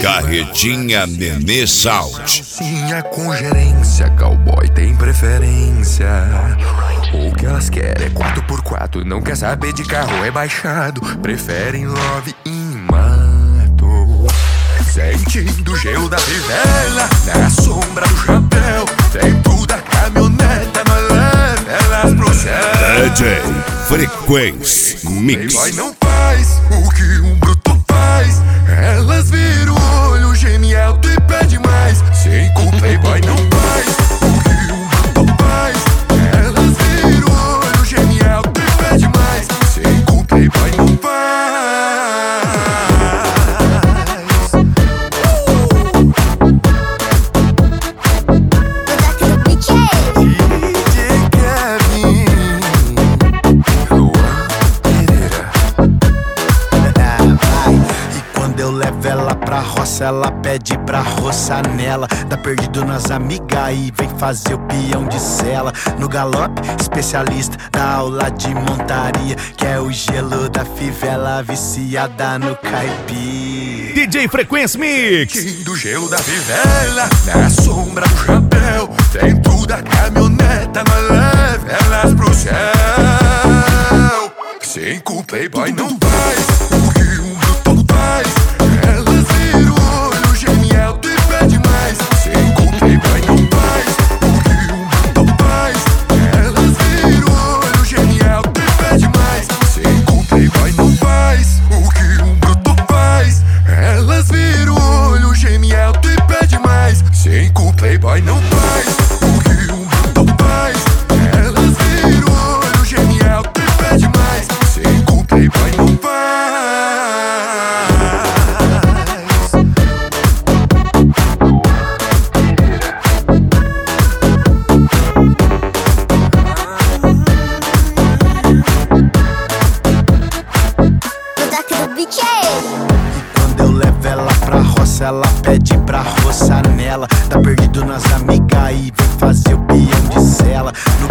Carretinha Nenê Sound. Calcinha com gerência, cowboy tem preferência. O que elas querem é 4x4, não quer saber de carro rebaixado. Preferem love e mato. Sentindo o gelo da fivela, na sombra do chapéu. Dentro da caminhoneta, mas leva elas pro céu. DJ Frequência Mix. Playboy não faz o que um bruto faz. Elas viram o olho, geme alto e pede mais. Sem que o Playboy não faz o que um bruto faz. Elas viram o olho, geme alto e pede mais. Sem que o Playboy não faz. Ela pede pra roçar nela. Tá perdido nas amigas e vem fazer o peão de cela. No galope, especialista da aula de montaria, que é o gelo da fivela viciada no caipira. DJ Frequência Mix. Do gelo da fivela, na sombra do chapéu. Dentro da caminhoneta, nós leva elas pro céu. Sem que o Playboy não faz o que um bruto faz. Elas viram o olho, geme alto e pede mais. Sem que o Playboy não faz o que um bruto faz. Elas viram o olho, geme alto e pede mais. Sem que o Playboy não faz o que um bruto faz. Elas viram o olho, geme alto e pede mais. Sem que o Playboy não faz o que um bruto faz. Elas viram o olho, geme alto e pede mais. Sem que o Playboy não faz. Ela pede pra roçar nela. Tá perdido nas amigas e vem fazer o peão de cela.